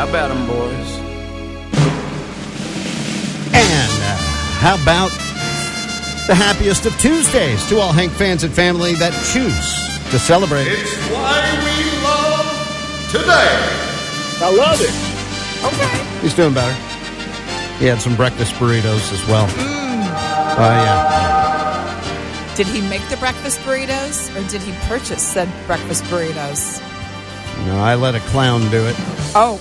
How about them, boys? And how about the happiest of Tuesdays to all Hank fans and family that choose to celebrate? It's why we love today. I love it. Okay. He's doing better. He had some breakfast burritos as well. Yeah. Did he make the breakfast burritos or did he purchase said breakfast burritos? No, I let a clown do it. Oh.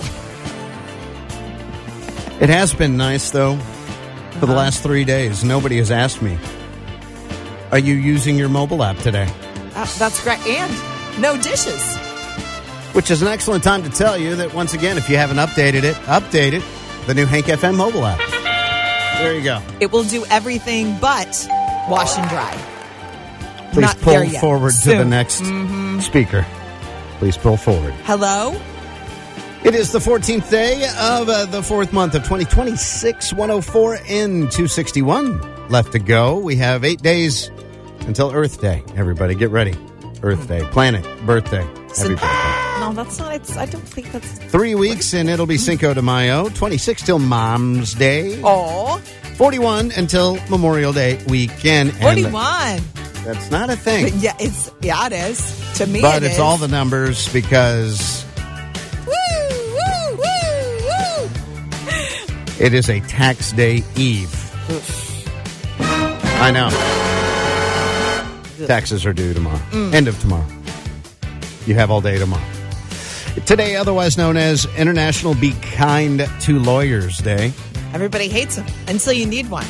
It has been nice, though, for the last 3 days. Nobody has asked me, are you using your mobile app today? That's great. And no dishes. Which is an excellent time to tell you that, once again, if you haven't updated it, update it. The new Hank FM mobile app. There you go. It will do everything but wash and dry. Please Not pull there yet. forward to Soon. the next speaker. Please pull forward. Hello? It is the 14th day of the 4th month of 2026, 104 and 261 left to go. We have 8 days until Earth Day. Everybody get ready. Earth Day, planet, birthday, everybody. No, that's not. I don't think that's. 3 weeks and it'll be Cinco de Mayo. 26 till Mom's Day. Oh. 41 until Memorial Day weekend. And 41. that's not a thing. Yeah, it is. To me, But it it's is. all the numbers because Woo, woo, woo, woo. it is a tax day eve. I know. Taxes are due tomorrow. End of tomorrow. You have all day tomorrow. Today, otherwise known as International Be Kind to Lawyers Day. Everybody hates them until you need one.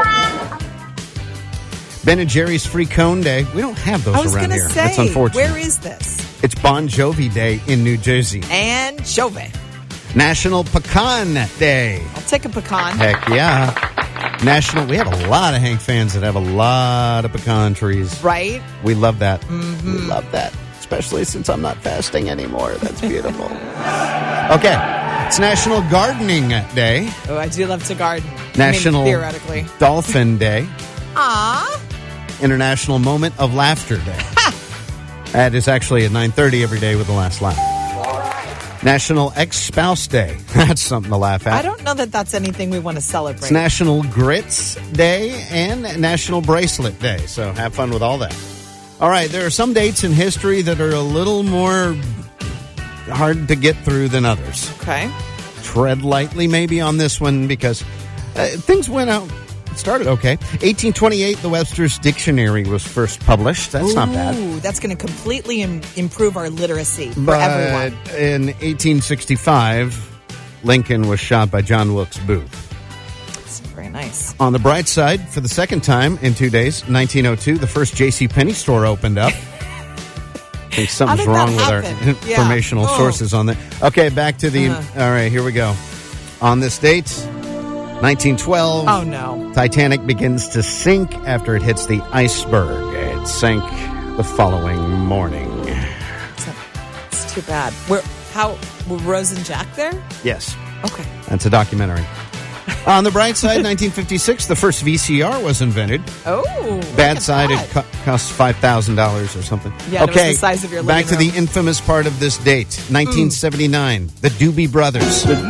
Ben & Jerry's Free Cone Day. We don't have those I was around going to here. say, That's unfortunate. where is this? It's Bon Jovi Day in New Jersey. And Chauvet. National Pecan Day. I'll take a pecan. Heck yeah. We have a lot of Hank fans that have a lot of pecan trees. Right? We love that. We love that. Especially since I'm not fasting anymore. That's beautiful. Okay. It's National Gardening Day. Oh, I do love to garden. National theoretically. Dolphin Day. Aw. International Moment of Laughter Day. That is actually at 9:30 every day with the last laugh. National Ex-Spouse Day. That's something to laugh at. I don't know that that's anything we want to celebrate. It's National Grits Day and National Bracelet Day. So have fun with all that. All right, there are some dates in history that are a little more hard to get through than others. Okay. Tread lightly maybe on this one because things went out. It started okay. 1828, the Webster's Dictionary was first published. That's not bad. Ooh, that's going to completely improve our literacy for But everyone. in 1865, Lincoln was shot by John Wilkes Booth. That's very nice. On the bright side, for the second time in 2 days, 1902, the first JCPenney store opened up. I think something's How did that wrong with our happen? informational Yeah. sources on that. Okay, back to the... All right, here we go. On this date, 1912... Oh, no. Titanic begins to sink after it hits the iceberg. It sank the following morning. It's too bad. Were Rose and Jack there? Yes, Okay. that's a documentary. On the bright side, 1956, the first VCR was invented. Oh. Bad look at side, that. it cost $5,000 or something. Yeah, it was okay, the size of your back living to room. the infamous part of this date, 1979, the Doobie Brothers. Oh,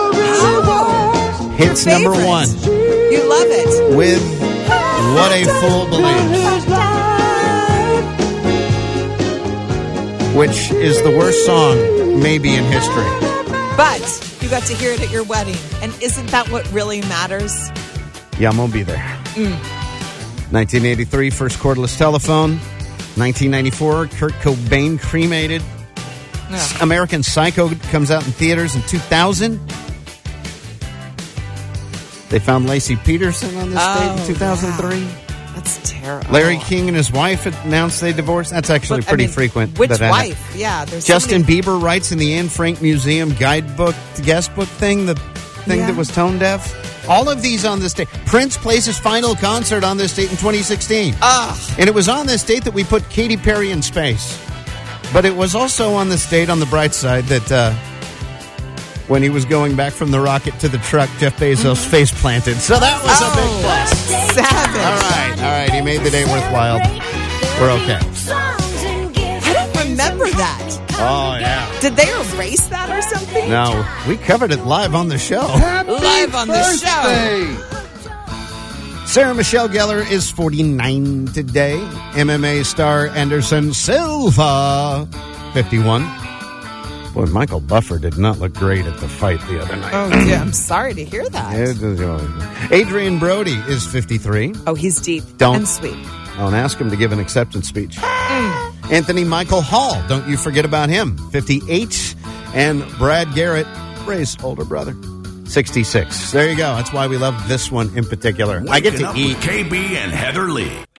Hits your number favorite. one You love it. with What a Fool Believes, which is the worst song maybe in history. But you got to hear it at your wedding. And isn't that what really matters? Yeah, I'm going to be there. 1983, first cordless telephone. 1994, Kurt Cobain cremated. Ugh. American Psycho comes out in theaters in 2000. They found Lacey Peterson on this date in 2003. Wow. That's terrible. Larry King and his wife announced they divorced. That's actually But, pretty frequent. Which that wife? Yeah. There's Justin so many... Bieber writes in the Anne Frank Museum guidebook, the guest book thing, the thing Yeah. that was tone deaf. All of these on this date. Prince plays his final concert on this date in 2016. Ugh. And it was on this date that we put Katy Perry in space. But it was also on this date, on the bright side, that when he was going back from the rocket to the truck, Jeff Bezos face planted. So that was a big plus. Savage. All right. He made the day worthwhile. We're okay. I don't remember that. Oh, yeah. Did they erase that or something? No, we covered it live on the show. Live on the show. Sarah Michelle Gellar is 49 today. MMA star Anderson Silva, 51. Boy, Michael Buffer did not look great at the fight the other night. Oh, yeah, I'm sorry to hear that. Adrian Brody is 53. Oh, he's deep Don't. and sweet. Don't ask him to give an acceptance speech. Anthony Michael Hall, don't you forget about him, 58. And Brad Garrett, Ray's older brother, 66. There you go. That's why we love this one in particular. I get to eat. With KB and Heather Lee.